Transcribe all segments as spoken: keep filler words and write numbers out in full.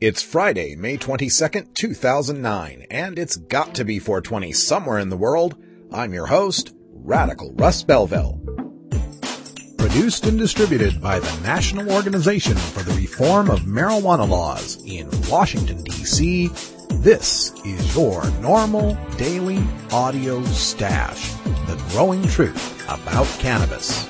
It's Friday, May twenty-second, two thousand nine, and it's got to be four twenty somewhere in the world. I'm your host, Radical Russ Belville. Produced and distributed by the National Organization for the Reform of Marijuana Laws in Washington, D C, this is your normal daily audio stash, the growing truth about cannabis.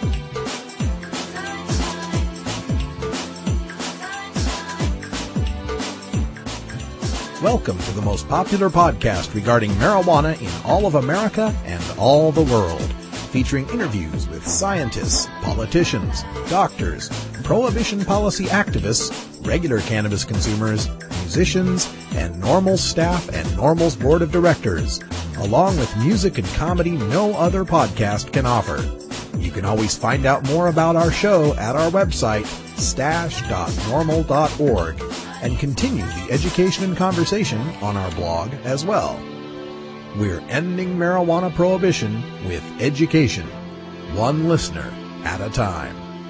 Welcome to the most popular podcast regarding marijuana in all of America and all the world, featuring interviews with scientists, politicians, doctors, prohibition policy activists, regular cannabis consumers, musicians, and NORML staff and NORML's board of directors, along with music and comedy no other podcast can offer. You can always find out more about our show at our website, stash dot normal dot org, and continue the education and conversation on our blog as well. We're ending marijuana prohibition with education, one listener at a time.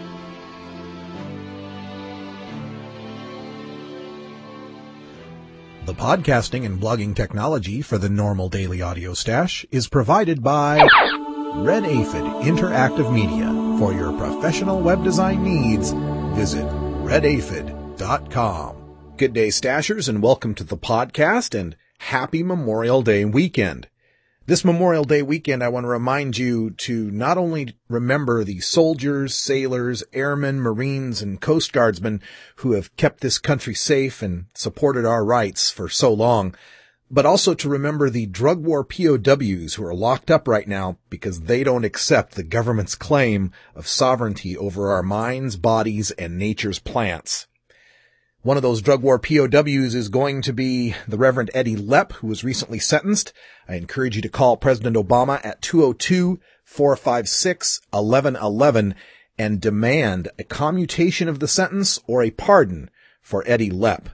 The podcasting and blogging technology for the NORML Daily Audio Stash is provided by Red Aphid Interactive Media. For your professional web design needs, visit red aphid dot com. Good day, Stashers, and welcome to the podcast, and happy Memorial Day weekend. This Memorial Day weekend, I want to remind you to not only remember the soldiers, sailors, airmen, Marines, and Coast Guardsmen who have kept this country safe and supported our rights for so long, but also to remember the drug war P O Ws who are locked up right now because they don't accept the government's claim of sovereignty over our minds, bodies, and nature's plants. One of those drug war P O Ws is going to be the Reverend Eddie Lepp, who was recently sentenced. I encourage you to call President Obama at two oh two, four five six, eleven eleven and demand a commutation of the sentence or a pardon for Eddie Lepp.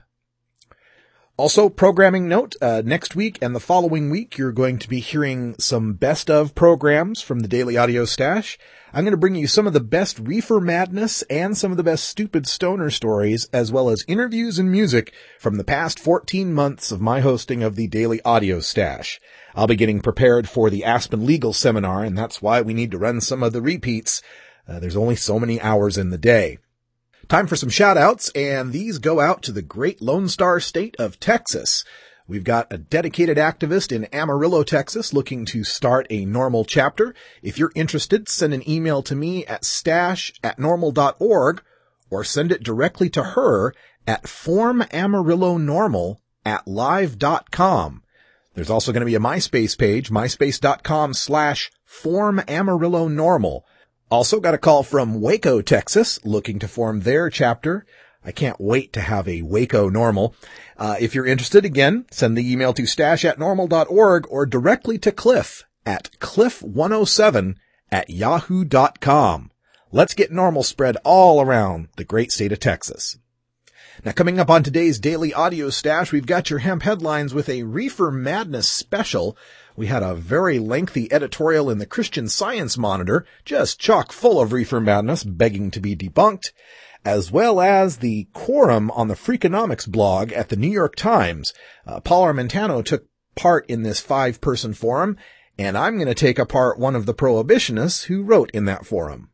Also, programming note, uh, next week and the following week, you're going to be hearing some best of programs from the Daily Audio Stash. I'm going to bring you some of the best reefer madness and some of the best stupid stoner stories, as well as interviews and music from the past fourteen months of my hosting of the Daily Audio Stash. I'll be getting prepared for the Aspen Legal Seminar, and that's why we need to run some of the repeats. Uh, there's only so many hours in the day. Time for some shout-outs, and these go out to the great Lone Star State of Texas. We've got a dedicated activist in Amarillo, Texas, looking to start a NORML chapter. If you're interested, send an email to me at stash at normal dot org, or send it directly to her at formamarillonormal at live dot com. There's also going to be a MySpace page, myspace.com slash formamarillonormal. Also got a call from Waco, Texas, looking to form their chapter. I can't wait to have a Waco NORML. Uh, if you're interested, again, send the email to stash at normal dot org or directly to Cliff at cliff one oh seven at yahoo dot com. Let's get NORML spread all around the great state of Texas. Now, coming up on today's Daily Audio Stash, we've got your hemp headlines with a Reefer Madness special. We had a very lengthy editorial in the Christian Science Monitor, just chock full of reefer madness begging to be debunked, as well as the quorum on the Freakonomics blog at the New York Times. Uh, Paul Armentano took part in this five-person forum, and I'm going to take apart one of the prohibitionists who wrote in that forum.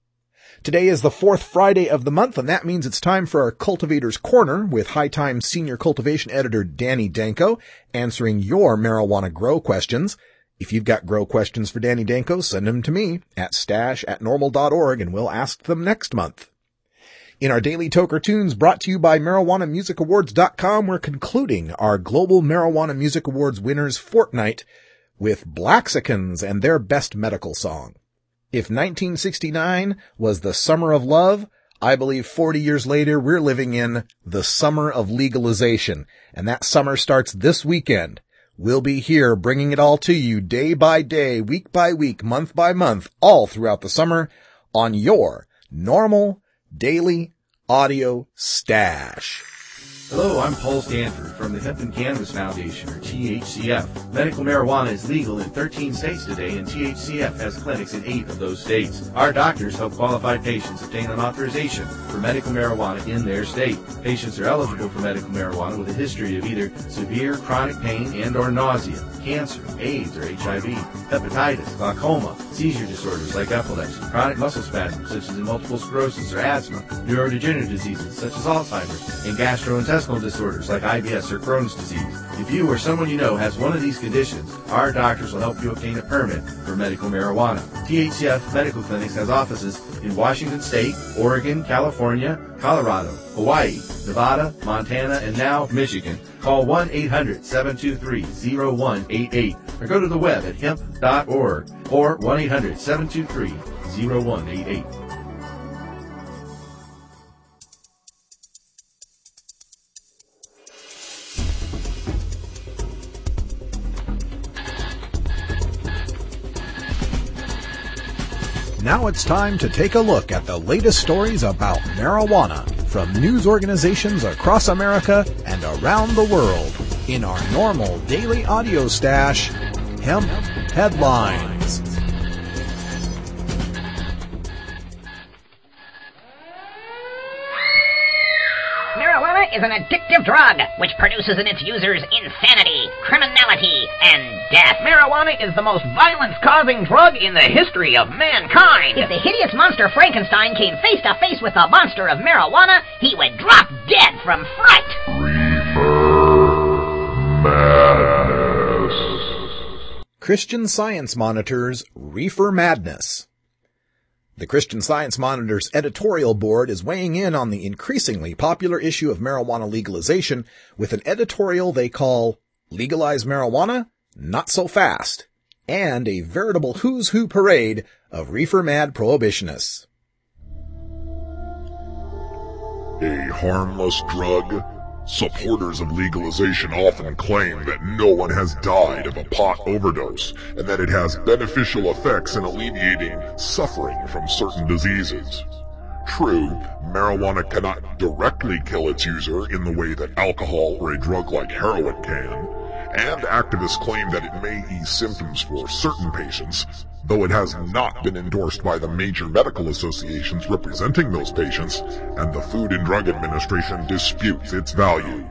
Today is the fourth Friday of the month, and that means it's time for our Cultivator's Corner with High Times Senior Cultivation Editor Danny Danko answering your marijuana grow questions. If you've got grow questions for Danny Danko, send them to me at stash at normal dot org, and we'll ask them next month. In our Daily Toker Tunes brought to you by marijuana music awards dot com, we're concluding our Global Marijuana Music Awards winners fortnight with Blaxicans and their best medical song. If nineteen sixty-nine was the summer of love, I believe forty years later we're living in the summer of legalization, and that summer starts this weekend. We'll be here bringing it all to you day by day, week by week, month by month, all throughout the summer on your NORML Daily Audio Stash. Hello, I'm Paul Stanford from the Hemp and Cannabis Foundation, or T H C F. Medical marijuana is legal in thirteen states today, and T H C F has clinics in eight of those states. Our doctors help qualified patients obtain an authorization for medical marijuana in their state. Patients are eligible for medical marijuana with a history of either severe chronic pain and or nausea, cancer, AIDS or H I V, hepatitis, glaucoma, seizure disorders like epilepsy, chronic muscle spasms such as in multiple sclerosis or asthma, neurodegenerative diseases such as Alzheimer's, and gastrointestinal disorders like I B S or Crohn's disease. If you or someone you know has one of these conditions, our doctors will help you obtain a permit for medical marijuana. T H C F Medical Clinics has offices in Washington State, Oregon, California, Colorado, Hawaii, Nevada, Montana, and now Michigan. Call one eight hundred seven two three zero one eight eight or go to the web at hemp dot org or one eight hundred seven two three zero one eight eight. Now it's time to take a look at the latest stories about marijuana from news organizations across America and around the world in our normal daily audio stash, Hemp Headlines. Marijuana is an addictive drug which produces in its users insanity, criminality, and death. Marijuana is the most violence-causing drug in the history of mankind. If the hideous monster Frankenstein came face to face with the monster of marijuana, he would drop dead from fright. Reefer Madness. Christian Science Monitor's Reefer Madness. The Christian Science Monitor's editorial board is weighing in on the increasingly popular issue of marijuana legalization with an editorial they call Legalize Marijuana? Not So Fast, and a veritable who's who parade of reefer-mad prohibitionists. A harmless drug? Supporters of legalization often claim that no one has died of a pot overdose, and that it has beneficial effects in alleviating suffering from certain diseases. True, marijuana cannot directly kill its user in the way that alcohol or a drug like heroin can, and activists claim that it may ease symptoms for certain patients, though it has not been endorsed by the major medical associations representing those patients, and the Food and Drug Administration disputes its value.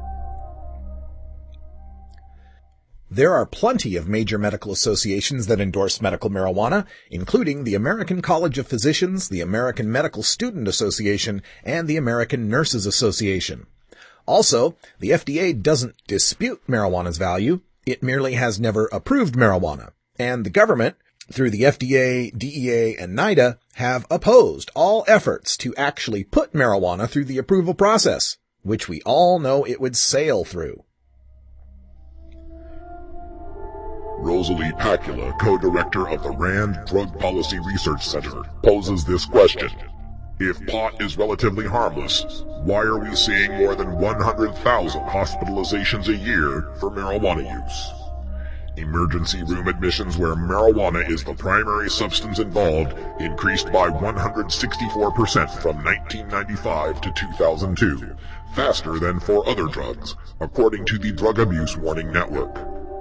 There are plenty of major medical associations that endorse medical marijuana, including the American College of Physicians, the American Medical Student Association, and the American Nurses Association. Also, the F D A doesn't dispute marijuana's value, it merely has never approved marijuana, and the government, through the F D A, D E A, and NIDA, have opposed all efforts to actually put marijuana through the approval process, which we all know it would sail through. Rosalie Pacula, co-director of the RAND Drug Policy Research Center, poses this question. If pot is relatively harmless, why are we seeing more than one hundred thousand hospitalizations a year for marijuana use? Emergency room admissions where marijuana is the primary substance involved increased by one hundred sixty-four percent from nineteen ninety-five to two thousand two, faster than for other drugs, according to the Drug Abuse Warning Network.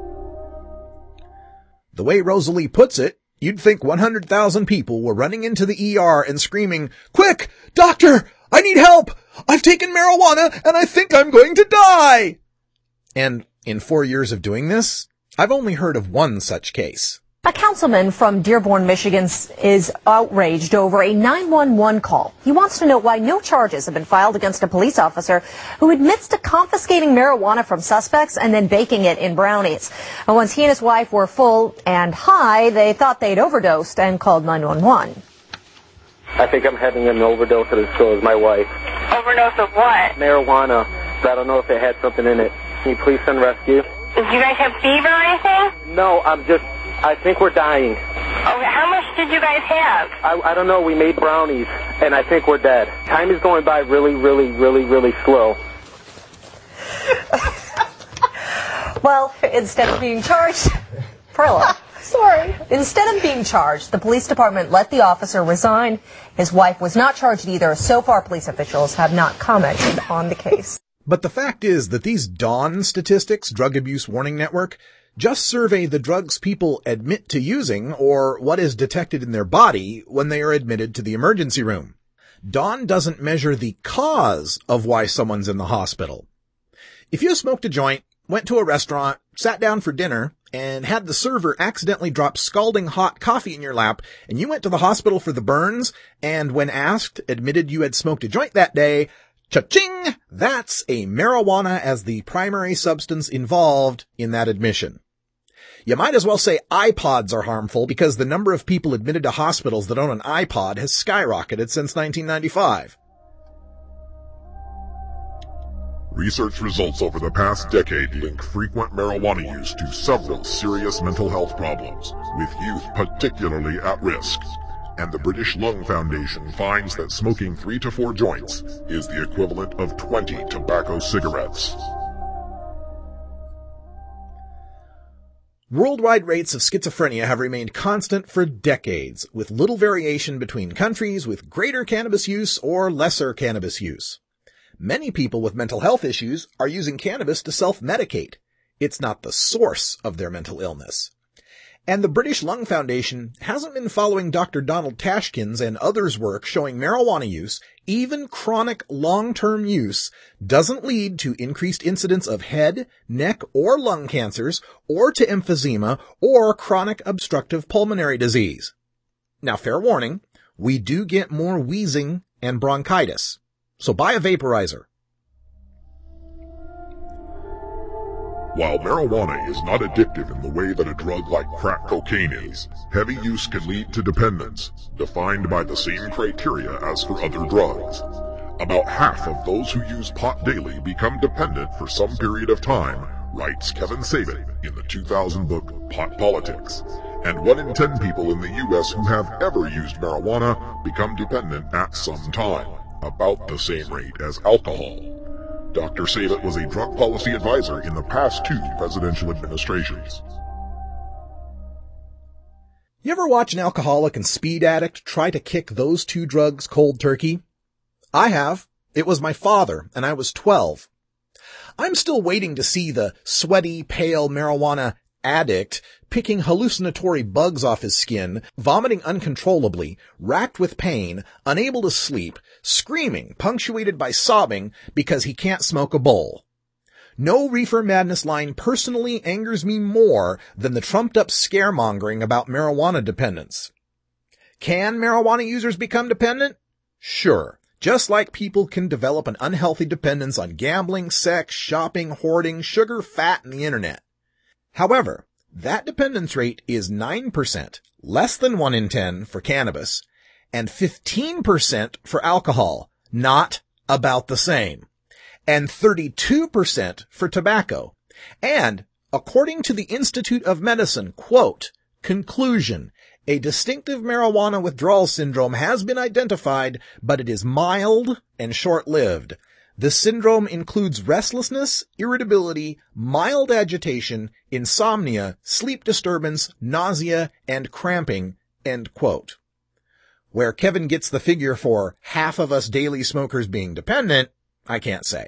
The way Rosalie puts it, you'd think one hundred thousand people were running into the E R and screaming, "Quick! Doctor! I need help! I've taken marijuana and I think I'm going to die!" And in four years of doing this, I've only heard of one such case. A councilman from Dearborn, Michigan is outraged over a nine one one call. He wants to know why no charges have been filed against a police officer who admits to confiscating marijuana from suspects and then baking it in brownies. And once he and his wife were full and high, they thought they'd overdosed and called nine one one. I think I'm having an overdose, and so is my wife. Overdose of what? Marijuana. I don't know if it had something in it. Can you please send rescue? Do you guys have fever or anything? No, I'm just... I think we're dying. Okay, how much did you guys have? I, I don't know. We made brownies, and I think we're dead. Time is going by really, really, really, really slow. Well, instead of being charged... Perla. Sorry. Instead of being charged, the police department let the officer resign. His wife was not charged either. So far, police officials have not commented on the case. But the fact is that these DAWN statistics, Drug Abuse Warning Network, just survey the drugs people admit to using or what is detected in their body when they are admitted to the emergency room. DAWN doesn't measure the cause of why someone's in the hospital. If you smoked a joint, went to a restaurant, sat down for dinner, and had the server accidentally drop scalding hot coffee in your lap, and you went to the hospital for the burns, and when asked, admitted you had smoked a joint that day, cha-ching! That's a marijuana as the primary substance involved in that admission. You might as well say iPods are harmful because the number of people admitted to hospitals that own an iPod has skyrocketed since nineteen ninety-five. Research results over the past decade link frequent marijuana use to several serious mental health problems, with youth particularly at risk. And the British Lung Foundation finds that smoking three to four joints is the equivalent of twenty tobacco cigarettes. Worldwide rates of schizophrenia have remained constant for decades, with little variation between countries with greater cannabis use or lesser cannabis use. Many people with mental health issues are using cannabis to self-medicate. It's not the source of their mental illness. And the British Lung Foundation hasn't been following Doctor Donald Tashkin's and others' work showing marijuana use, even chronic long-term use, doesn't lead to increased incidence of head, neck, or lung cancers, or to emphysema, or chronic obstructive pulmonary disease. Now, fair warning, we do get more wheezing and bronchitis. So buy a vaporizer. While marijuana is not addictive in the way that a drug like crack cocaine is, heavy use can lead to dependence, defined by the same criteria as for other drugs. About half of those who use pot daily become dependent for some period of time, writes Kevin Sabin in the two thousand book Pot Politics. And one in ten people in the U S who have ever used marijuana become dependent at some time, about the same rate as alcohol. Doctor Sabat was a drug policy advisor in the past two presidential administrations. You ever watch an alcoholic and speed addict try to kick those two drugs cold turkey? I have. It was my father, and I was twelve. I'm still waiting to see the sweaty, pale marijuana addict picking hallucinatory bugs off his skin, vomiting uncontrollably, racked with pain, unable to sleep, screaming, punctuated by sobbing because he can't smoke a bowl. No reefer madness line personally angers me more than the trumped-up scaremongering about marijuana dependence. Can marijuana users become dependent? Sure. Just like people can develop an unhealthy dependence on gambling, sex, shopping, hoarding, sugar, fat, and the internet. However, that dependence rate is nine percent, less than one in ten for cannabis, and fifteen percent for alcohol, not about the same, and thirty-two percent for tobacco. And, according to the Institute of Medicine, quote, conclusion, a distinctive marijuana withdrawal syndrome has been identified, but it is mild and short-lived. The syndrome includes restlessness, irritability, mild agitation, insomnia, sleep disturbance, nausea, and cramping, end quote. Where Kevin gets the figure for half of us daily smokers being dependent, I can't say.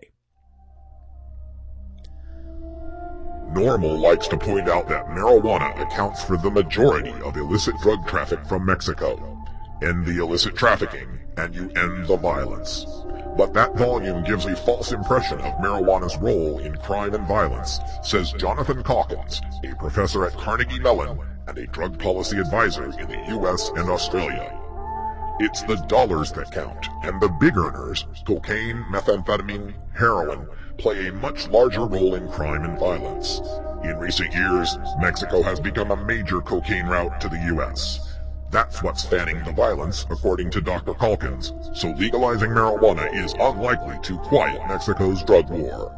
Normal likes to point out that marijuana accounts for the majority of illicit drug traffic from Mexico. End the illicit trafficking, and you end the violence. But that volume gives a false impression of marijuana's role in crime and violence, says Jonathan Calkins, a professor at Carnegie Mellon and a drug policy advisor in the U S and Australia. It's the dollars that count, and the big earners, cocaine, methamphetamine, heroin, play a much larger role in crime and violence. In recent years, Mexico has become a major cocaine route to the U S. That's what's fanning the violence, according to Doctor Calkins, so legalizing marijuana is unlikely to quiet Mexico's drug war.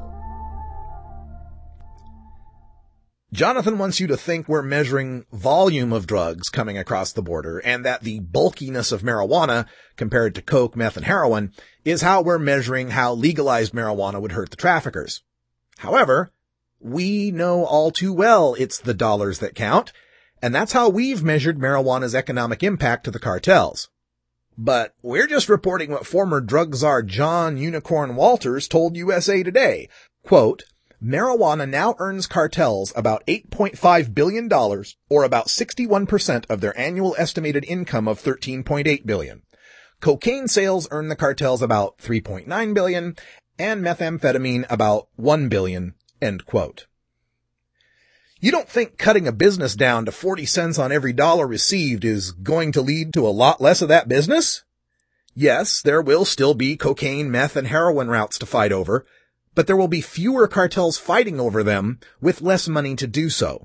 Jonathan wants you to think we're measuring volume of drugs coming across the border and that the bulkiness of marijuana compared to coke, meth, and heroin is how we're measuring how legalized marijuana would hurt the traffickers. However, we know all too well it's the dollars that count, and that's how we've measured marijuana's economic impact to the cartels. But we're just reporting what former drug czar John Unicorn Walters told U S A Today. Quote, marijuana now earns cartels about eight point five billion dollars, or about sixty-one percent of their annual estimated income of thirteen point eight billion dollars. Cocaine sales earn the cartels about three point nine billion dollars, and methamphetamine about one billion dollars. End quote. You don't think cutting a business down to forty cents on every dollar received is going to lead to a lot less of that business? Yes, there will still be cocaine, meth, and heroin routes to fight over, but there will be fewer cartels fighting over them with less money to do so.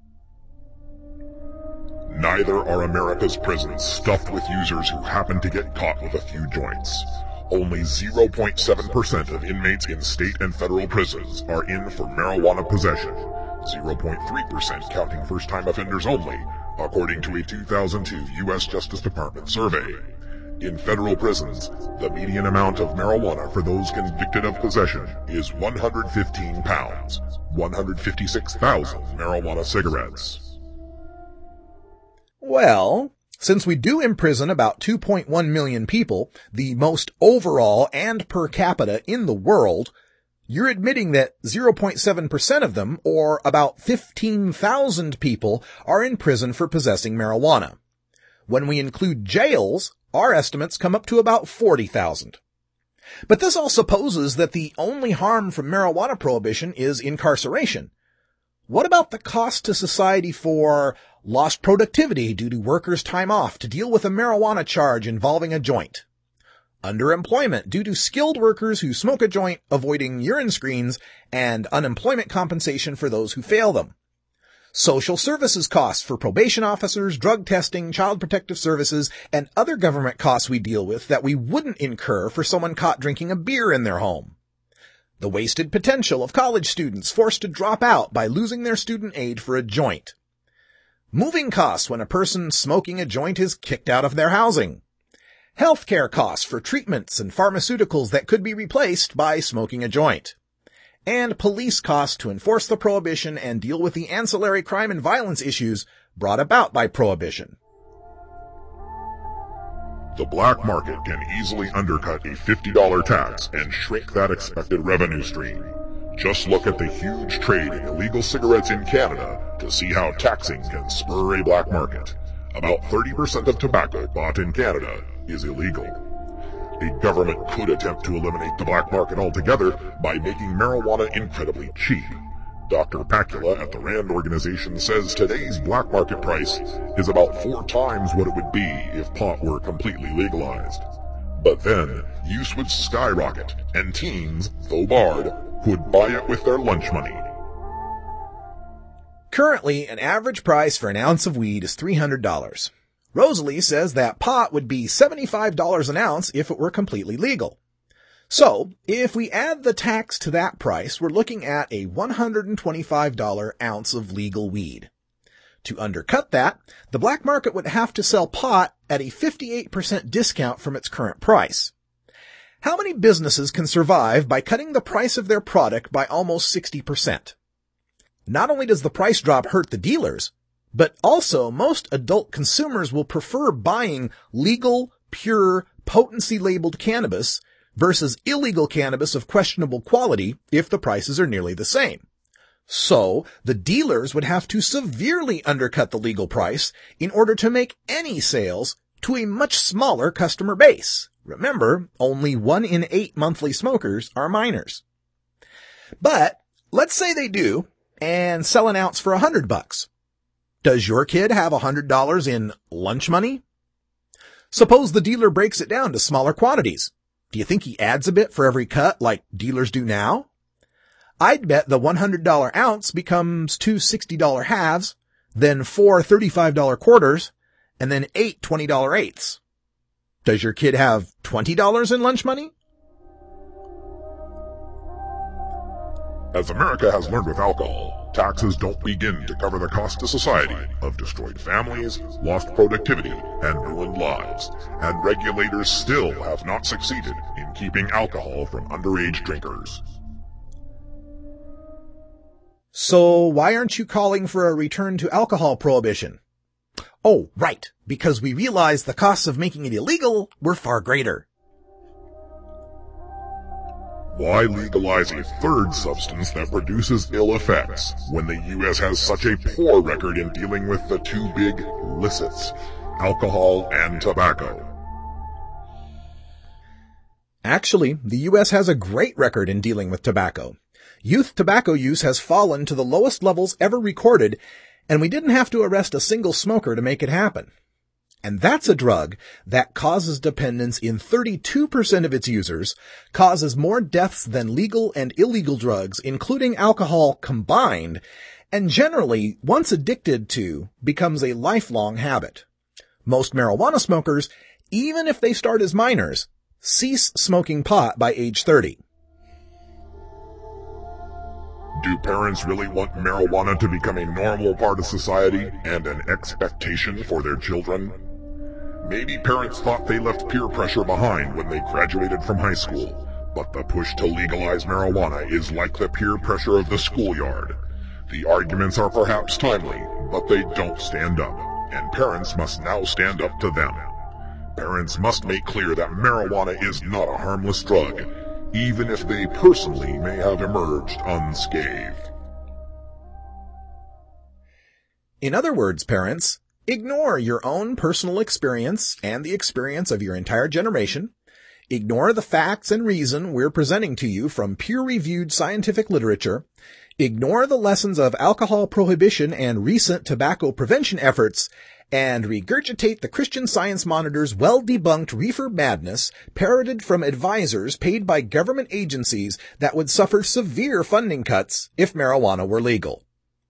Neither are America's prisons stuffed with users who happen to get caught with a few joints. Only zero point seven percent of inmates in state and federal prisons are in for marijuana possession. zero point three percent counting first-time offenders only, according to a two thousand two U S Justice Department survey. In federal prisons, the median amount of marijuana for those convicted of possession is one hundred fifteen pounds, one hundred fifty-six thousand marijuana cigarettes. Well, since we do imprison about two point one million people, the most overall and per capita in the world, you're admitting that zero point seven percent of them, or about fifteen thousand people, are in prison for possessing marijuana. When we include jails, our estimates come up to about forty thousand. But this all supposes that the only harm from marijuana prohibition is incarceration. What about the cost to society for lost productivity due to workers' time off to deal with a marijuana charge involving a joint? Underemployment due to skilled workers who smoke a joint avoiding urine screens, and unemployment compensation for those who fail them. Social services costs for probation officers, drug testing, child protective services, and other government costs we deal with that we wouldn't incur for someone caught drinking a beer in their home. The wasted potential of college students forced to drop out by losing their student aid for a joint. Moving costs when a person smoking a joint is kicked out of their housing. Healthcare costs for treatments and pharmaceuticals that could be replaced by smoking a joint. And police costs to enforce the prohibition and deal with the ancillary crime and violence issues brought about by prohibition. The black market can easily undercut a fifty dollar tax and shrink that expected revenue stream. Just look at the huge trade in illegal cigarettes in Canada to see how taxing can spur a black market. About thirty percent of tobacco bought in Canada is illegal. A government could attempt to eliminate the black market altogether by making marijuana incredibly cheap. Doctor Pacula at the RAND organization says today's black market price is about four times what it would be if pot were completely legalized. But then, use would skyrocket, and teens, though barred, would buy it with their lunch money. Currently, an average price for an ounce of weed is three hundred dollars. Rosalie says that pot would be seventy-five dollars an ounce if it were completely legal. So, if we add the tax to that price, we're looking at a one hundred twenty-five dollars ounce of legal weed. To undercut that, the black market would have to sell pot at a fifty-eight percent discount from its current price. How many businesses can survive by cutting the price of their product by almost sixty percent? Not only does the price drop hurt the dealers, but also most adult consumers will prefer buying legal, pure, potency-labeled cannabis versus illegal cannabis of questionable quality if the prices are nearly the same. So, the dealers would have to severely undercut the legal price in order to make any sales to a much smaller customer base. Remember, only one in eight monthly smokers are minors. But, let's say they do, and sell an ounce for a hundred bucks. Does your kid have a hundred dollars in lunch money? Suppose the dealer breaks it down to smaller quantities. Do you think he adds a bit for every cut like dealers do now? I'd bet the one hundred dollar ounce becomes two sixty dollar halves, then four thirty-five dollar quarters, and then eight twenty dollar eighths. Does your kid have twenty dollars in lunch money? As America has learned with alcohol, taxes don't begin to cover the cost to society of destroyed families, lost productivity, and ruined lives, and regulators still have not succeeded in keeping alcohol from underage drinkers. So why aren't you calling for a return to alcohol prohibition? Oh, right, because we realized the costs of making it illegal were far greater. Why legalize a third substance that produces ill effects when the U S has such a poor record in dealing with the two big licits, alcohol and tobacco? Actually, the U S has a great record in dealing with tobacco. Youth tobacco use has fallen to the lowest levels ever recorded, and we didn't have to arrest a single smoker to make it happen. And that's a drug that causes dependence in thirty-two percent of its users, causes more deaths than legal and illegal drugs, including alcohol combined, and generally, once addicted to, becomes a lifelong habit. Most marijuana smokers, even if they start as minors, cease smoking pot by age thirty. Do parents really want marijuana to become a normal part of society and an expectation for their children? Maybe parents thought they left peer pressure behind when they graduated from high school, but the push to legalize marijuana is like the peer pressure of the schoolyard. The arguments are perhaps timely, but they don't stand up, and parents must now stand up to them. Parents must make clear that marijuana is not a harmless drug, even if they personally may have emerged unscathed. In other words, parents, ignore your own personal experience and the experience of your entire generation. Ignore the facts and reason we're presenting to you from peer-reviewed scientific literature. Ignore the lessons of alcohol prohibition and recent tobacco prevention efforts, and regurgitate the Christian Science Monitor's well-debunked reefer madness parroted from advisors paid by government agencies that would suffer severe funding cuts if marijuana were legal.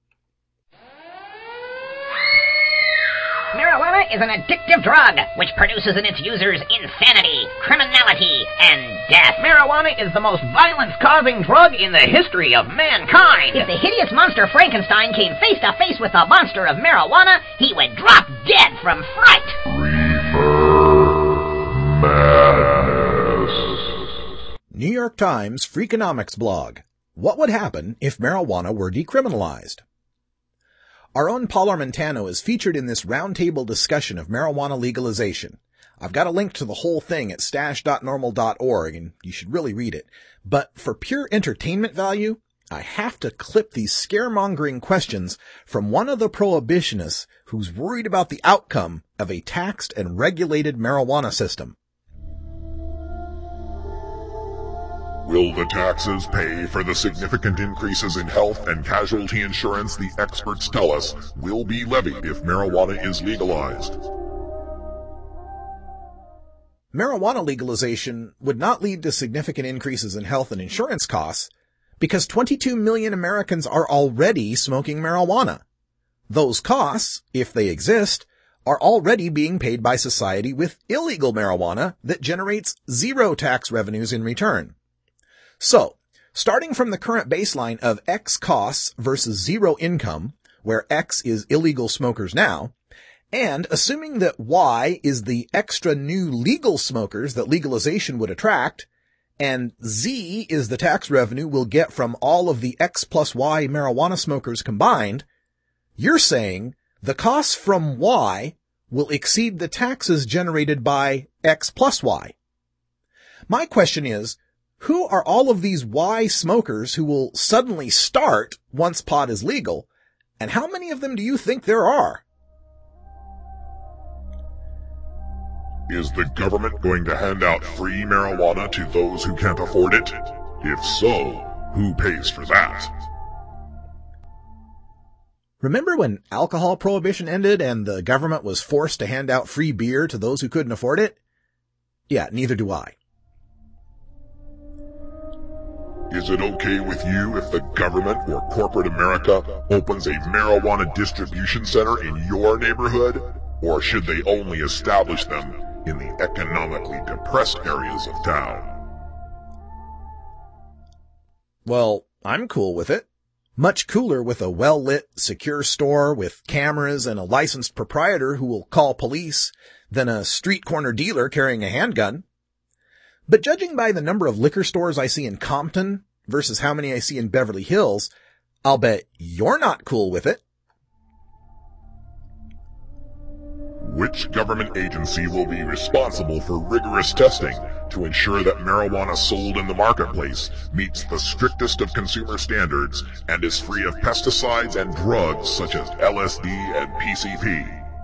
Marijuana is an addictive drug which produces in its users insanity, criminality, and death. Marijuana is the most violence-causing drug in the history of mankind. If the hideous monster Frankenstein came face to face with the monster of marijuana, he would drop dead from fright. Reefer madness. New York Times Freakonomics blog. What would happen if marijuana were decriminalized? Our own Paul Armentano is featured in this roundtable discussion of marijuana legalization. I've got a link to the whole thing at stash dot normal dot org, and you should really read it. But for pure entertainment value, I have to clip these scaremongering questions from one of the prohibitionists who's worried about the outcome of a taxed and regulated marijuana system. Will the taxes pay for the significant increases in health and casualty insurance the experts tell us will be levied if marijuana is legalized? Marijuana legalization would not lead to significant increases in health and insurance costs because twenty-two million Americans are already smoking marijuana. Those costs, if they exist, are already being paid by society with illegal marijuana that generates zero tax revenues in return. So, starting from the current baseline of X costs versus zero income, where X is illegal smokers now, and assuming that Y is the extra new legal smokers that legalization would attract, and Z is the tax revenue we'll get from all of the X plus Y marijuana smokers combined, you're saying the costs from Y will exceed the taxes generated by X plus Y. My question is, who are all of these Y smokers who will suddenly start once pot is legal, and how many of them do you think there are? Is the government going to hand out free marijuana to those who can't afford it? If so, who pays for that? Remember when alcohol prohibition ended and the government was forced to hand out free beer to those who couldn't afford it? Yeah, neither do I. Is it okay with you if the government or corporate America opens a marijuana distribution center in your neighborhood? Or should they only establish them in the economically depressed areas of town? Well, I'm cool with it. Much cooler with a well-lit, secure store with cameras and a licensed proprietor who will call police than a street corner dealer carrying a handgun. But judging by the number of liquor stores I see in Compton versus how many I see in Beverly Hills, I'll bet you're not cool with it. Which government agency will be responsible for rigorous testing to ensure that marijuana sold in the marketplace meets the strictest of consumer standards and is free of pesticides and drugs such as L S D and P C P?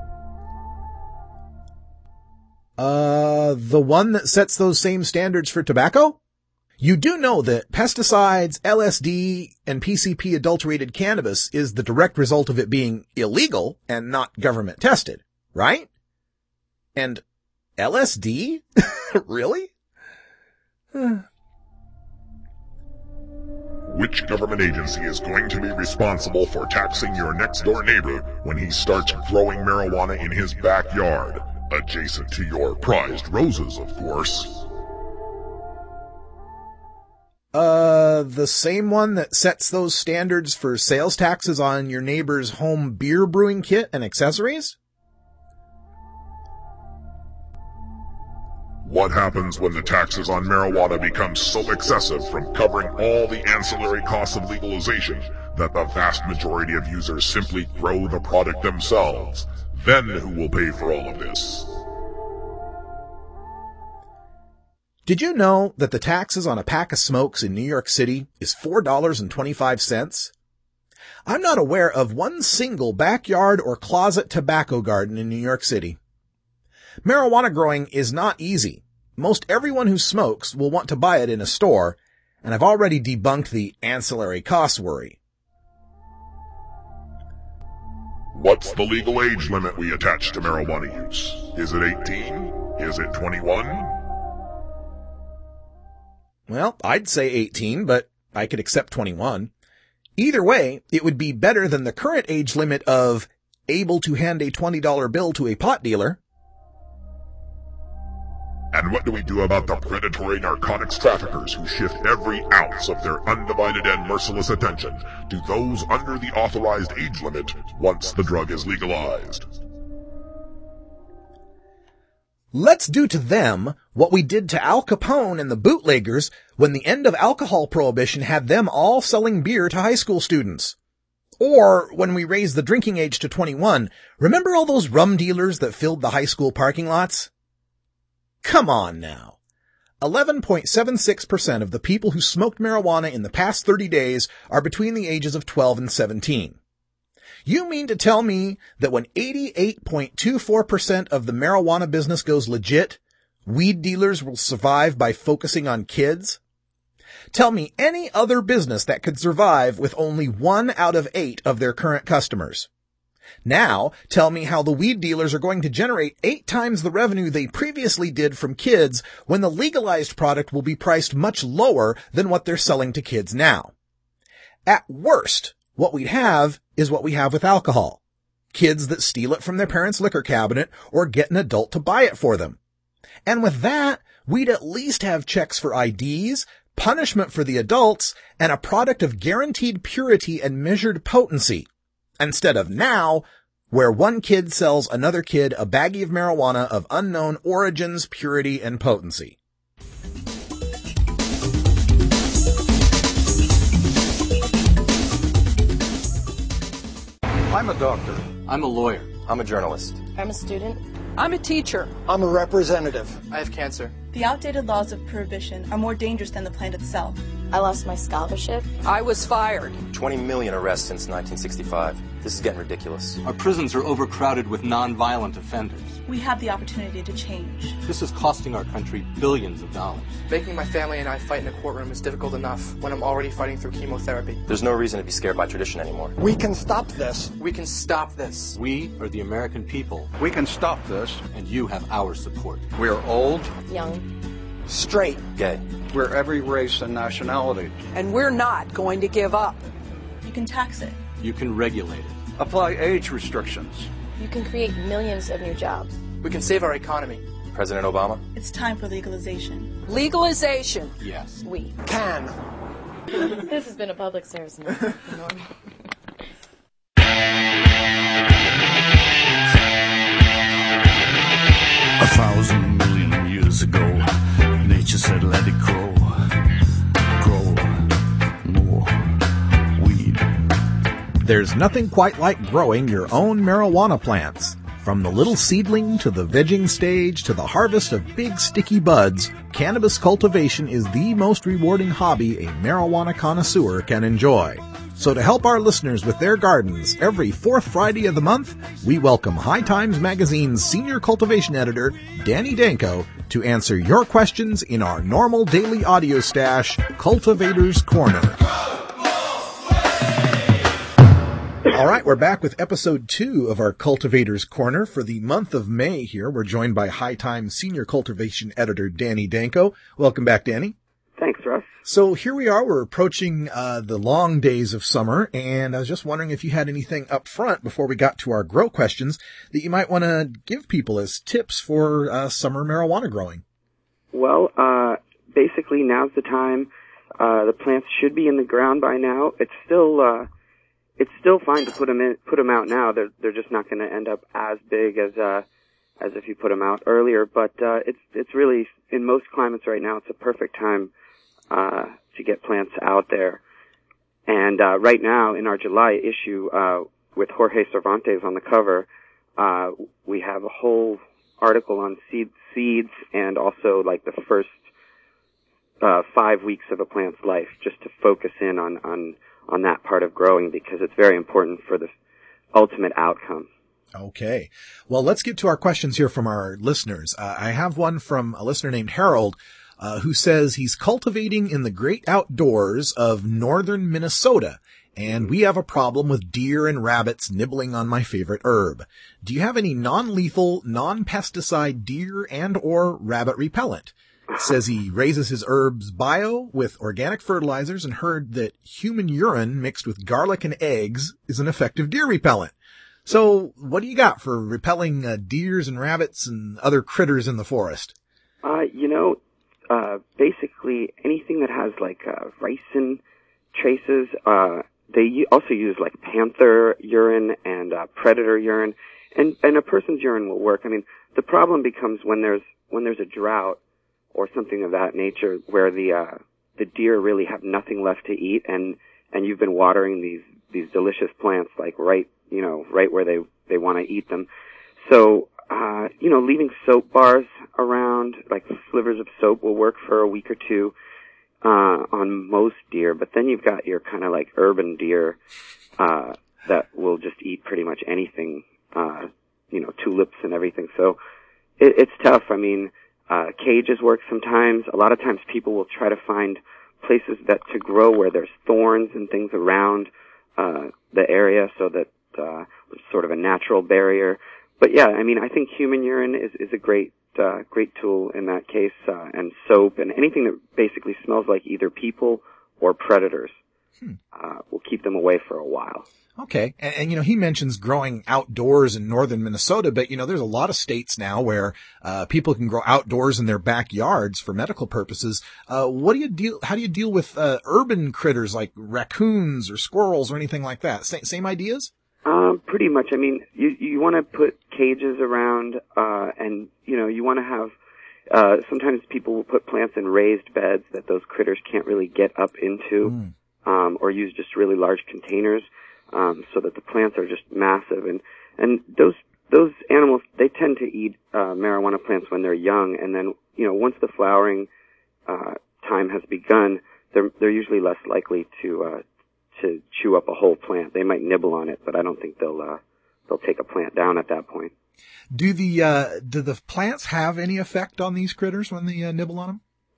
Uh, the one that sets those same standards for tobacco? You do know that pesticides, L S D, and P C P adulterated cannabis is the direct result of it being illegal and not government tested, right? And L S D? Really? Which government agency is going to be responsible for taxing your next-door neighbor when he starts growing marijuana in his backyard, adjacent to your prized roses, of course? Uh, the same one that sets those standards for sales taxes on your neighbor's home beer brewing kit and accessories? What happens when the taxes on marijuana become so excessive from covering all the ancillary costs of legalization that the vast majority of users simply grow the product themselves? Then who will pay for all of this? Did you know that the taxes on a pack of smokes in New York City is four dollars and twenty-five cents? I'm not aware of one single backyard or closet tobacco garden in New York City. Marijuana growing is not easy. Most everyone who smokes will want to buy it in a store, and I've already debunked the ancillary costs worry. What's the legal age limit we attach to marijuana use? Is it eighteen? Is it twenty-one? Well, I'd say eighteen, but I could accept twenty-one. Either way, it would be better than the current age limit of able to hand a twenty dollar bill to a pot dealer. And what do we do about the predatory narcotics traffickers who shift every ounce of their undivided and merciless attention to those under the authorized age limit once the drug is legalized? Let's do to them what we did to Al Capone and the bootleggers when the end of alcohol prohibition had them all selling beer to high school students. Or when we raised the drinking age to twenty-one, remember all those rum dealers that filled the high school parking lots? Come on now. eleven point seven six percent of the people who smoked marijuana in the past thirty days are between the ages of twelve and seventeen. You mean to tell me that when eighty-eight point two four percent of the marijuana business goes legit, weed dealers will survive by focusing on kids? Tell me any other business that could survive with only one out of eight of their current customers. Now, tell me how the weed dealers are going to generate eight times the revenue they previously did from kids when the legalized product will be priced much lower than what they're selling to kids now. At worst, what we'd have is what we have with alcohol. Kids that steal it from their parents' liquor cabinet or get an adult to buy it for them. And with that, we'd at least have checks for I Ds, punishment for the adults, and a product of guaranteed purity and measured potency. Instead of now, where one kid sells another kid a baggie of marijuana of unknown origins, purity, and potency. I'm a doctor. I'm a lawyer. I'm a journalist. I'm a student. I'm a teacher. I'm a representative. I have cancer. The outdated laws of prohibition are more dangerous than the plant itself. I lost my scholarship. I was fired. twenty million arrests since nineteen sixty-five. This is getting ridiculous. Our prisons are overcrowded with non-violent offenders. We have the opportunity to change. This is costing our country billions of dollars. Making my family and I fight in a courtroom is difficult enough when I'm already fighting through chemotherapy. There's no reason to be scared by tradition anymore. We can stop this. We can stop this. We are the American people. We can stop this. And you have our support. We're old. Young. Straight. Gay. We're every race and nationality. And we're not going to give up. You can tax it. You can regulate it. Apply age restrictions. You can create millions of new jobs. We can save our economy. President Obama? It's time for legalization. Legalization. Yes. We can. This has been a public service announcement. A thousand million years ago, nature said let it grow, grow more weed. There's nothing quite like growing your own marijuana plants. From the little seedling to the vegging stage to the harvest of big sticky buds, cannabis cultivation is the most rewarding hobby a marijuana connoisseur can enjoy. So to help our listeners with their gardens, every fourth Friday of the month, we welcome High Times Magazine's senior cultivation editor, Danny Danko, to answer your questions in our normal daily audio stash, Cultivator's Corner. All right, we're back with episode two of our Cultivator's Corner for the month of May here. We're joined by High Times senior cultivation editor, Danny Danko. Welcome back, Danny. Thanks, Russ. So here we are. We're approaching uh, the long days of summer, and I was just wondering if you had anything up front before we got to our grow questions that you might want to give people as tips for uh, summer marijuana growing. Well, uh, basically now's the time. Uh, the plants should be in the ground by now. It's still uh, it's still fine to put them in, put them out now. They're they're just not going to end up as big as uh, as if you put them out earlier. But uh, it's it's really, in most climates right now, it's a perfect time uh to get plants out there. And uh right now in our July issue uh with Jorge Cervantes on the cover, uh we have a whole article on seed seeds and also like the first uh five weeks of a plant's life, just to focus in on on on that part of growing, because it's very important for the ultimate outcome. Okay. Well, let's get to our questions here from our listeners. Uh, I have one from a listener named Harold, Uh, who says he's cultivating in the great outdoors of northern Minnesota, and we have a problem with deer and rabbits nibbling on my favorite herb. Do you have any non-lethal, non-pesticide deer and or rabbit repellent? Says he raises his herbs bio with organic fertilizers and heard that human urine mixed with garlic and eggs is an effective deer repellent. So what do you got for repelling uh, deers and rabbits and other critters in the forest? Uh, you know, Uh, basically anything that has like, uh, ricin traces, uh, they u- also use like panther urine and, uh, predator urine, and, and a person's urine will work. I mean, the problem becomes when there's, when there's a drought or something of that nature where the, uh, the deer really have nothing left to eat, and, and you've been watering these, these delicious plants like right, you know, right where they, they want to eat them. So, Uh, you know, leaving soap bars around, like slivers of soap, will work for a week or two uh, on most deer. But then you've got your kind of like urban deer uh, that will just eat pretty much anything, uh, you know, tulips and everything. So it, it's tough. I mean, uh, cages work sometimes. A lot of times people will try to find places that to grow where there's thorns and things around uh, the area, so that uh, it's sort of a natural barrier. But yeah, I mean, I think human urine is, is a great, uh, great tool in that case, uh, and soap and anything that basically smells like either people or predators, hmm. uh, will keep them away for a while. Okay. And, and, you know, he mentions growing outdoors in northern Minnesota, but, you know, there's a lot of states now where, uh, people can grow outdoors in their backyards for medical purposes. Uh, what do you deal, how do you deal with, uh, urban critters like raccoons or squirrels or anything like that? Same, same ideas? Um, pretty much. I mean, you, you want to put cages around, uh, and, you know, you want to have, uh, sometimes people will put plants in raised beds that those critters can't really get up into, mm. um, or use just really large containers, um, so that the plants are just massive. And, and those, those animals, they tend to eat, uh, marijuana plants when they're young, and then, you know, once the flowering, uh, time has begun, they're, they're usually less likely to, uh, to chew up a whole plant. They might nibble on it, but I don't think they'll uh, they'll take a plant down at that point. Do the uh, do the plants have any effect on these critters when they uh, nibble on them?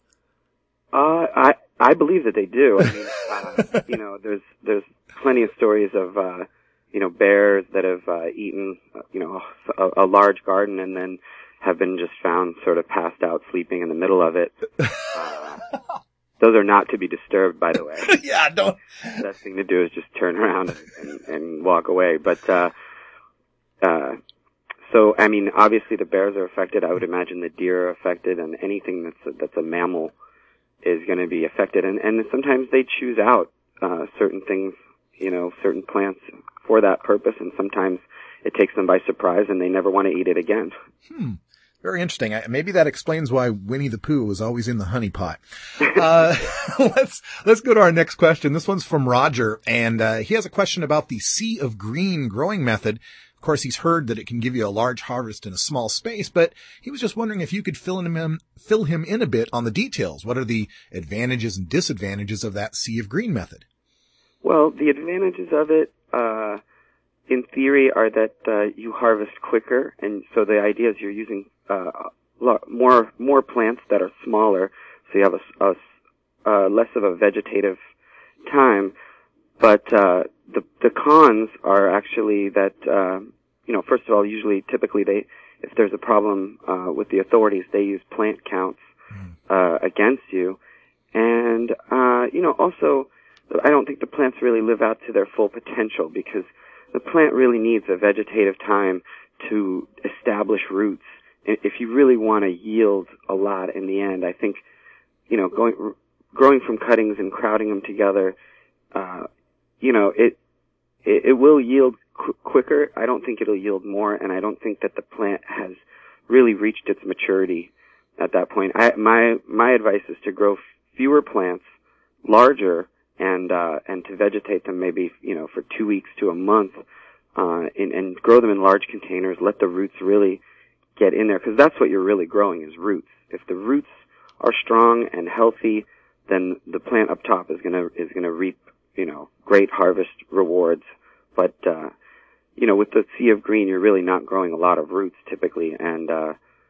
Uh, I I believe that they do. I mean, uh, you know, there's there's plenty of stories of uh, you know, bears that have uh, eaten uh, you know a, a large garden and then have been just found sort of passed out sleeping in the middle of it. Uh, Those are not to be disturbed, by the way. Yeah, don't. The best thing to do is just turn around and, and, and walk away. But, uh, uh, so, I mean, obviously the bears are affected. I would imagine the deer are affected, and anything that's a, that's a mammal is going to be affected. And, and sometimes they choose out, uh, certain things, you know, certain plants for that purpose, and sometimes it takes them by surprise and they never want to eat it again. Hmm. Very interesting. Maybe that explains why Winnie the Pooh was always in the honey pot. Uh, let's, let's go to our next question. This one's from Roger, and, uh, he has a question about the Sea of Green growing method, Of course, he's heard that it can give you a large harvest in a small space, but he was just wondering if you could fill him in, fill him in a bit on the details. What are the advantages and disadvantages of that Sea of Green method? Well, the advantages of it, uh, in theory, are that uh, you harvest quicker, and so the idea is you're using uh, more more plants that are smaller, so you have a, a uh, less of a vegetative time. But uh, the the cons are actually that uh, you know, first of all, usually, typically, they if there's a problem uh, with the authorities, they use plant counts uh, against you, and uh, you know, also, I don't think the plants really live out to their full potential because the plant really needs a vegetative time to establish roots. If you really want to yield a lot in the end, I think, you know, going, growing from cuttings and crowding them together, uh, you know, it, it, it will yield qu- quicker. I don't think it'll yield more, and I don't think that the plant has really reached its maturity at that point. I, my, my advice is to grow fewer plants, larger, and uh and to vegetate them maybe, you know, for two weeks to a month, uh and, and grow them in large containers. Let the roots really get in there, because that's what you're really growing is roots. If the roots are strong and healthy, then the plant up top is gonna is gonna reap, you know, great harvest rewards. But uh you know, with the Sea of Green, you're really not growing a lot of roots typically, and uh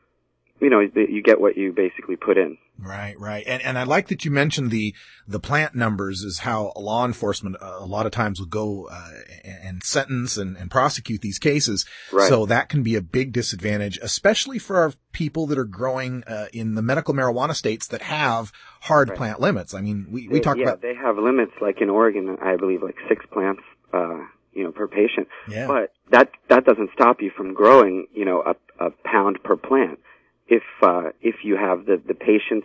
you know, you get what you basically put in. Right, right. And, and I like that you mentioned the, the plant numbers is how law enforcement uh, a lot of times will go, uh, and sentence and, and prosecute these cases. Right. So that can be a big disadvantage, especially for our people that are growing, uh, in the medical marijuana states that have hard Right. plant limits. I mean, we, we talk yeah, about. they have limits, like in Oregon, I believe, like six plants, uh, you know, per patient. Yeah. But that, that doesn't stop you from growing, you know, a, a pound per plant. If, uh, if you have the, the patience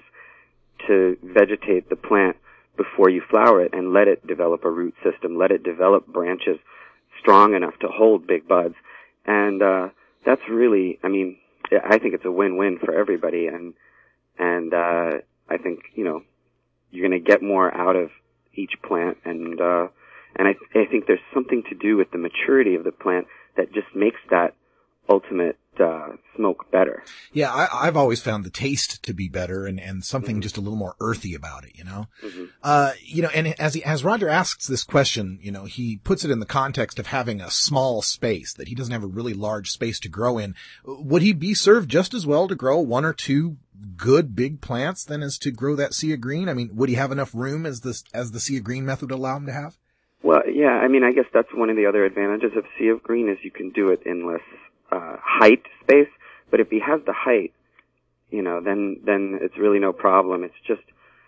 to vegetate the plant before you flower it and let it develop a root system, let it develop branches strong enough to hold big buds. And, uh, that's really, I mean, I think it's a win-win for everybody. And, and, uh, I think, you know, you're going to get more out of each plant. And, uh, and I, I think there's something to do with the maturity of the plant that just makes that ultimate uh smoke better. Yeah, I, I've always found the taste to be better and, and something Mm-hmm. just a little more earthy about it, you know? Mm-hmm. Uh, you know, and as he, as Roger asks this question, you know, he puts it in the context of having a small space, that he doesn't have a really large space to grow in. Would he be served just as well to grow one or two good big plants than as to grow that Sea of Green? I mean, would he have enough room as this, as the Sea of Green method would allow him to have? Well, yeah, I mean, I guess that's one of the other advantages of Sea of Green is you can do it in less uh height space. But if he has the height, you know, then, then it's really no problem. It's just,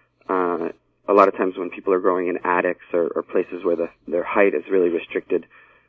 uh, a lot of times when people are growing in attics or, or places where the, their height is really restricted,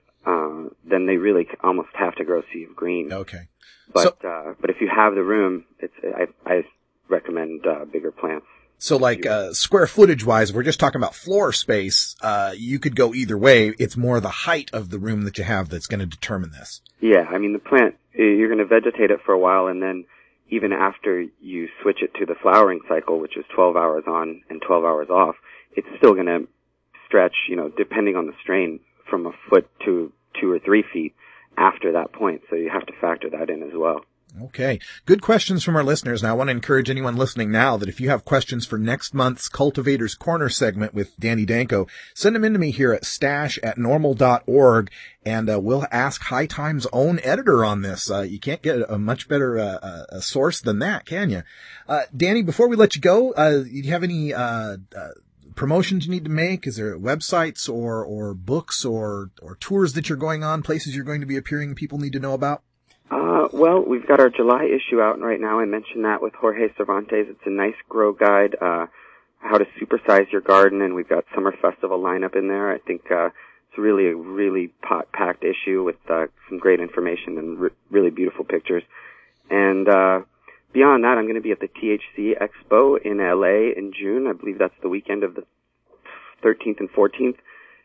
uh, then they really almost have to grow Sea of Green. Okay. But, So, uh, but if you have the room, it's, I, I recommend, uh, bigger plants. so like, uh, square footage wise, if we're just talking about floor space, uh, you could go either way. It's more the height of the room that you have that's going to determine this. Yeah, I mean, the plant, you're going to vegetate it for a while, and then even after you switch it to the flowering cycle, which is twelve hours on and twelve hours off, it's still going to stretch, you know, depending on the strain, from a foot to two or three feet after that point. So you have to factor that in as well. Okay. Good questions from our listeners. Now, I want to encourage anyone listening now that if you have questions for next month's Cultivators Corner segment with Danny Danko, send them in to me here at stash at normal dot org, and uh, we'll ask High Time's own editor on this. Uh, you can't get a much better uh, a source than that, can you? Uh, Danny, before we let you go, uh, do you have any uh, uh promotions you need to make? Is there websites or, or books or, or tours that you're going on, places you're going to be appearing people need to know about? Uh, well, we've got our July issue out right now. I mentioned that with Jorge Cervantes. It's a nice grow guide, uh, how to supersize your garden, and we've got Summer Festival lineup in there. I think, uh, it's really a really pot packed issue with, uh, some great information and re- really beautiful pictures. And, uh, beyond that, I'm going to be at the T H C Expo in L A in June. I believe that's the weekend of the thirteenth and fourteenth.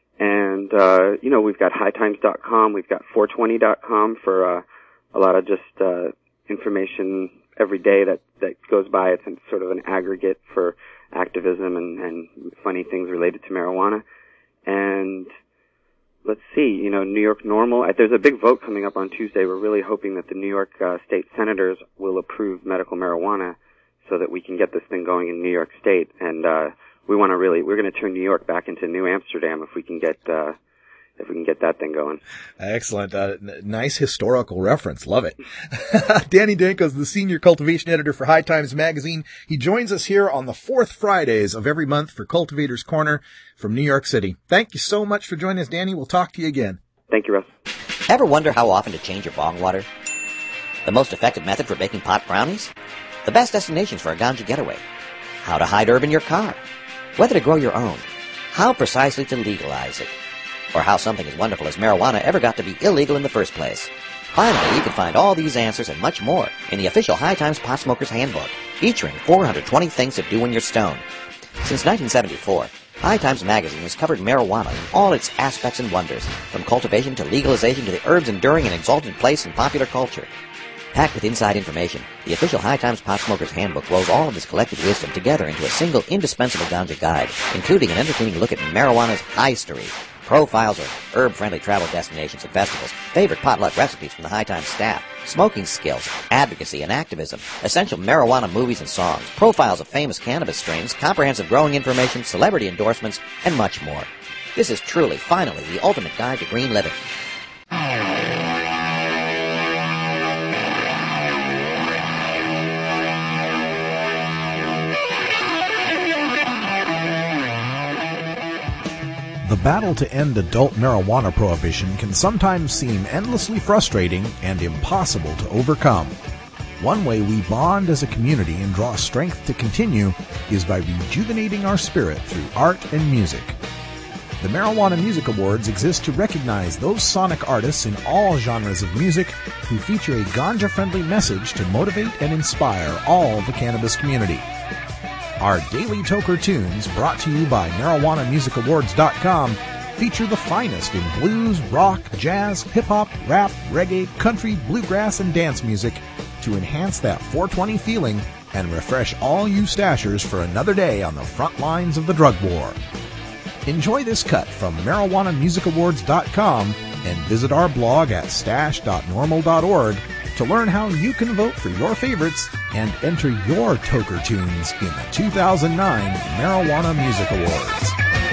And, uh, you know, we've got high times dot com, we've got four twenty dot com for, uh, a lot of just, uh, information every day that, that goes by. It's sort of an aggregate for activism and, and funny things related to marijuana. And let's see, you know, New York NORML. Uh, There's a big vote coming up on Tuesday. We're really hoping that the New York uh, state senators will approve medical marijuana so that we can get this thing going in New York State. And uh, we want to really, we're going to turn New York back into New Amsterdam if we can get, uh, if we can get that thing going. Excellent. Uh, n- nice historical reference. Love it. Danny Danko is the senior cultivation editor for High Times Magazine. He joins us here on the fourth Fridays of every month for Cultivators Corner from New York City. Thank you so much for joining us, Danny. We'll talk to you again. Thank you, Russ. Ever wonder how often to change your bong water? The most effective method for baking pot brownies? The best destinations for a ganja getaway? How to hide herb in your car? Whether to grow your own? How precisely to legalize it? Or how something as wonderful as marijuana ever got to be illegal in the first place? Finally, you can find all these answers and much more in the official High Times Pot Smoker's Handbook, featuring four hundred twenty things to do when you're stoned. Since nineteen seventy-four, High Times Magazine has covered marijuana in all its aspects and wonders, from cultivation to legalization to the herb's enduring and exalted place in popular culture. Packed with inside information, the official High Times Pot Smoker's Handbook rolls all of this collected wisdom together into a single indispensable ganja guide, including an entertaining look at marijuana's history, profiles of herb-friendly travel destinations and festivals, favorite potluck recipes from the High Times staff, smoking skills, advocacy and activism, essential marijuana movies and songs, profiles of famous cannabis strains, comprehensive growing information, celebrity endorsements, and much more. This is truly, finally, the ultimate guide to green living. The battle to end adult marijuana prohibition can sometimes seem endlessly frustrating and impossible to overcome. One way we bond as a community and draw strength to continue is by rejuvenating our spirit through art and music. The Marijuana Music Awards exist to recognize those sonic artists in all genres of music who feature a ganja-friendly message to motivate and inspire all the cannabis community. Our daily Toker tunes, brought to you by marijuana music awards dot com, feature the finest in blues, rock, jazz, hip-hop, rap, reggae, country, bluegrass, and dance music to enhance that four twenty feeling and refresh all you stashers for another day on the front lines of the drug war. Enjoy this cut from marijuana music awards dot com and visit our blog at stash dot normal dot org to learn how you can vote for your favorites and enter your Toker tunes in the two thousand nine Marijuana Music Awards.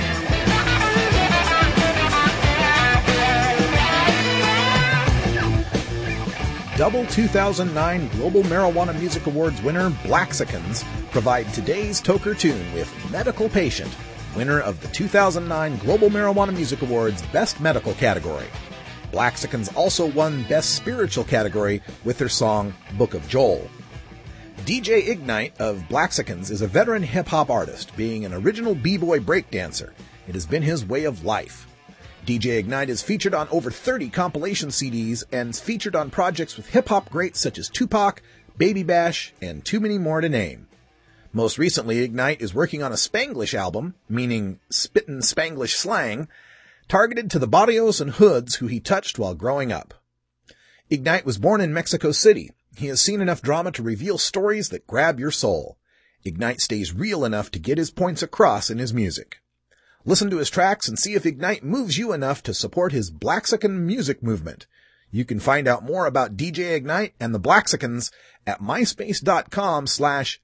Double two thousand nine Global Marijuana Music Awards winner Blaxicans provide today's Toker tune with Medical Patient, winner of the two thousand nine Global Marijuana Music Awards Best Medical category. Blaxicans also won Best Spiritual category with their song Book of Joel. D J Ignite of Blaxicans is a veteran hip-hop artist, being an original b-boy breakdancer. It has been his way of life. D J Ignite is featured on over thirty compilation C Ds and is featured on projects with hip-hop greats such as Tupac, Baby Bash, and too many more to name. Most recently, Ignite is working on a Spanglish album, meaning spittin' Spanglish slang, targeted to the barrios and hoods who he touched while growing up. Ignite was born in Mexico City. He has seen enough drama to reveal stories that grab your soul. Ignite stays real enough to get his points across in his music. Listen to his tracks and see if Ignite moves you enough to support his Blaxican music movement. You can find out more about D J Ignite and the Blaxicans at myspace.com slash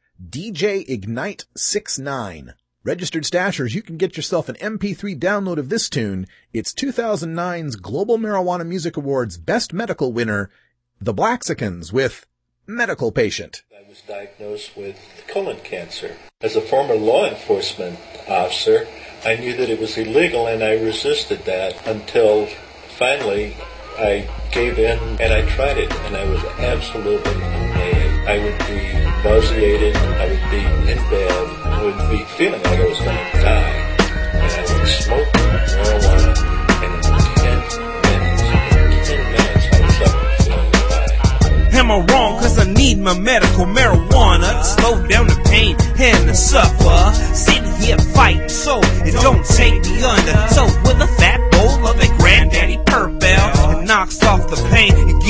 DJIgnite69. Registered stashers, you can get yourself an M P three download of this tune. It's two thousand nine's Global Marijuana Music Awards Best Medical winner, the Blaxicans, with Medical Patient. I was diagnosed with colon cancer. As a former law enforcement officer, I knew that it was illegal and I resisted that until finally I gave in and I tried it and I was absolutely amazed. I would be nauseated, I would be in bed, I would be feeling like I was going to die. And I would smoke marijuana and in ten minutes, in ten minutes I was up and feeling fine. Am I wrong? Cause I need my medical marijuana to slow down the pain and the suffer. Sitting here fighting so it don't take me under. So with a fat bowl of a granddaddy purple, it knocks off the pain, it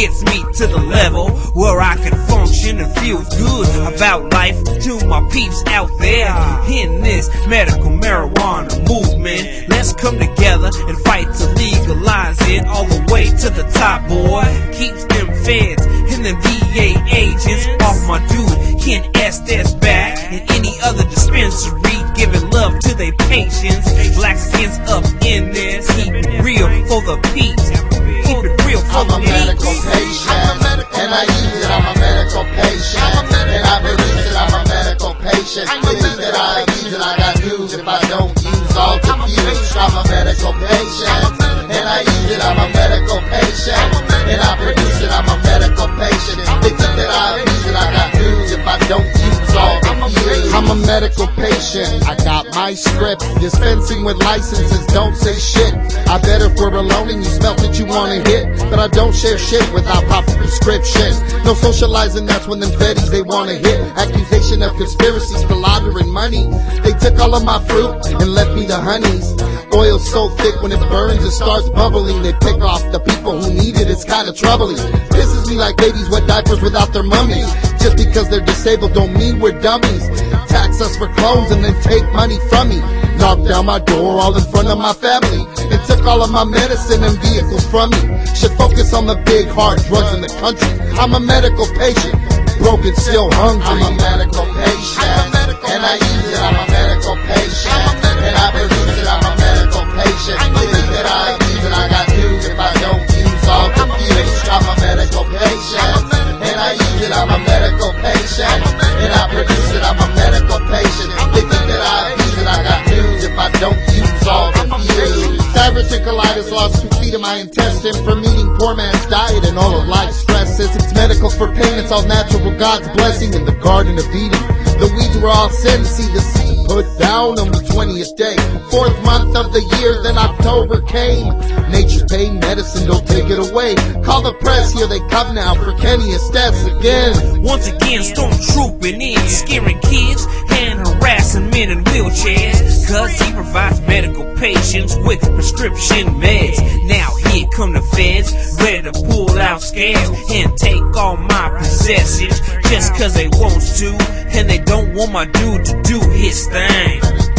gets me to the level where I can function and feel good about life. To my peeps out there in this medical marijuana movement, let's come together and fight to legalize it all the way to the top, boy. Keeps them feds and them D A agents off my dude Ken Estes back and any other dispensary giving love to their patients. Black skins up in this, keep it real for the peeps. Keep it real for I'm the a medical patient, and I use it. I'm a medical patient, and I produce it. I'm a medical patient. They think that I use it. I got news. If I don't use, all confused. I'm a medical patient, and I use it. I'm a medical patient, and I produce it. I'm a medical patient. They think that I use it. I got news. If I don't use, all confused. I'm a medical patient. I got my script. Dispensing with licenses. Don't say shit. I bet if we're alone and you smelt that you wanna hit, but I don't share shit without proper prescription. No socializing, that's when them fetties they wanna hit. Accusation of conspiracies for laundering money. They took all of my fruit and left me the honeys. Oil so thick when it burns it starts bubbling. They pick off the people who need it, it's kinda troubling. Pisses me like babies wet diapers without their mummies. Just because they're disabled don't mean we're dummies. Tax us for clones and then take money from me. Knocked down my door all in front of my family and took all of my medicine and vehicles from me. Should focus on the big hard drugs in the country. I'm a medical patient, broken, still hungry. I'm a medical patient, and I use it. I'm a medical patient, and I produce it. I'm a medical patient. They think that I use it. I got news. If I don't use, all confused. I'm a medical patient, and I use it. I'm a medical patient, and I produce it. I'm a medical patient. They think that I use it. I got news. If I don't use, all confused. Diverticulitis lost two feet of my intestine from eating poor man's diet and all of life's stresses. It's medical for pain, it's all natural, God's blessing in the Garden of Eden. The weeds were all sin, see the seed put down on the twentieth day. Fourth month of the year, then October came. Nature's pain medicine, don't take it away. Call the press, here they come now for Kenny Estes again. Once again, stormtrooping in, scaring kids and harassing men in wheelchairs. Cause he provides medical patients with prescription meds. Now here come the feds, ready to pull out scabs and take all my possessions just cause they want to, and they don't want my dude to do his thing.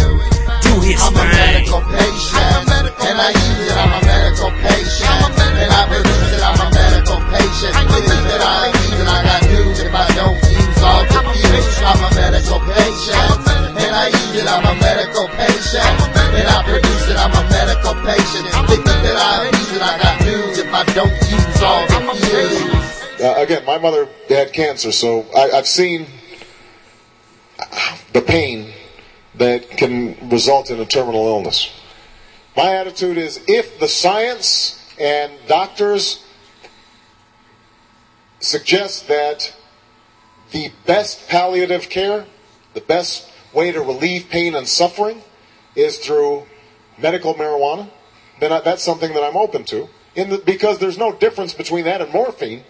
Do his I'm thing. a medical patient, and I use it. I'm a medical patient, and I produce it. I'm a medical patient. They think that I use it. I got news. If I don't use, all confused. I'm a medical patient, and I use it. I'm a medical patient, and I produce it. I'm a medical patient. They think that I use it. I got news. If I don't use, all confused. Uh, again, my mother had cancer, so I, I've seen the pain that can result in a terminal illness. My attitude is, if the science and doctors suggest that the best palliative care, the best way to relieve pain and suffering is through medical marijuana, then I, that's something that I'm open to, in the, because there's no difference between that and morphine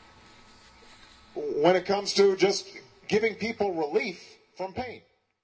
when it comes to just giving people relief from pain.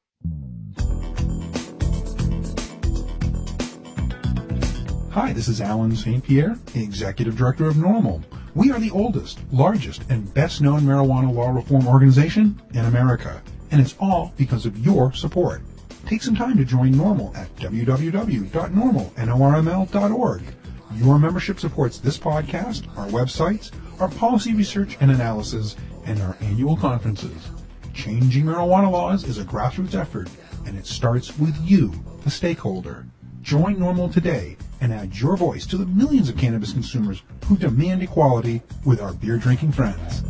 Hi, this is Alan Saint Pierre, the Executive Director of NORML. We are the oldest, largest, and best-known marijuana law reform organization in America, and it's all because of your support. Take some time to join NORML at w w w dot normal dot org. Your membership supports this podcast, our websites, our policy research and analysis, and our annual conferences. Changing marijuana laws is a grassroots effort, and it starts with you, the stakeholder. Join NORML today and add your voice to the millions of cannabis consumers who demand equality with our beer-drinking friends.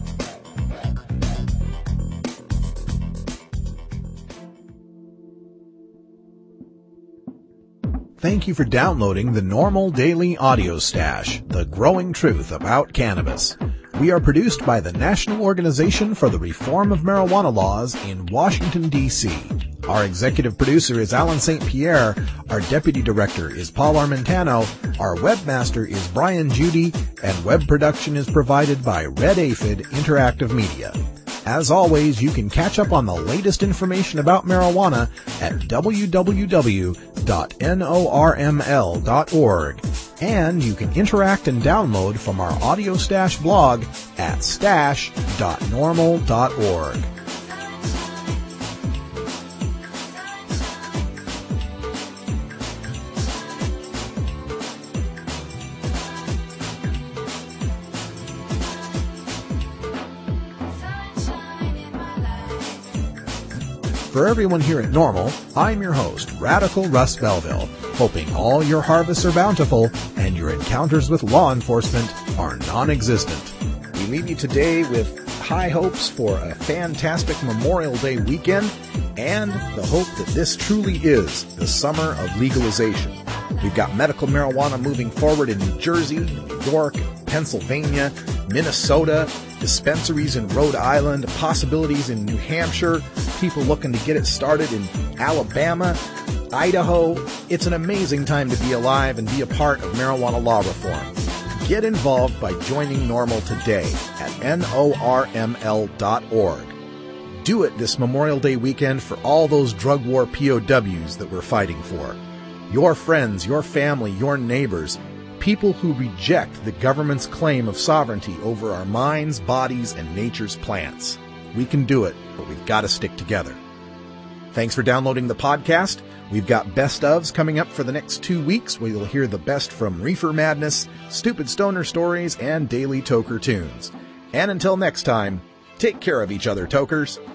Thank you for downloading the NORML Daily Audio Stash, the growing truth about cannabis. We are produced by the National Organization for the Reform of Marijuana Laws in Washington, D C Our executive producer is Alan Saint Pierre. Our deputy director is Paul Armentano. Our webmaster is Brian Judy. And web production is provided by Red Aphid Interactive Media. As always, you can catch up on the latest information about marijuana at w w w dot norml dot org. And you can interact and download from our Audio Stash blog at stash dot normal dot org. For everyone here at Normal, I'm your host, Radical Russ Belville, hoping all your harvests are bountiful and your encounters with law enforcement are non-existent. We leave you today with high hopes for a fantastic Memorial Day weekend and the hope that this truly is the summer of legalization. We've got medical marijuana moving forward in New Jersey, New York, Pennsylvania, Minnesota, dispensaries in Rhode Island, possibilities in New Hampshire, people looking to get it started in Alabama, Idaho. It's an amazing time to be alive and be a part of marijuana law reform. Get involved by joining Normal today at N O R M L dot org. Do it this Memorial Day weekend for all those drug war P O Ws that we're fighting for. Your friends, your family, your neighbors, people who reject the government's claim of sovereignty over our minds, bodies, and nature's plants. We can do it, but we've got to stick together. Thanks for downloading the podcast. We've got best ofs coming up for the next two weeks where you'll hear the best from Reefer Madness, Stupid Stoner Stories, and Daily Toker Tunes. And until next time, take care of each other, tokers.